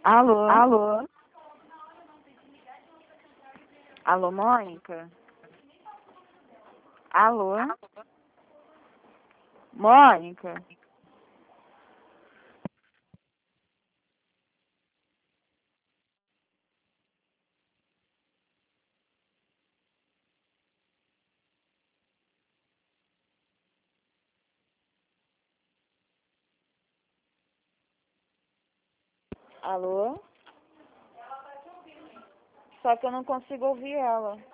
Alô? Alô? Alô, Mônica? Alô? Mônica? Alô? Só que eu não consigo ouvir ela.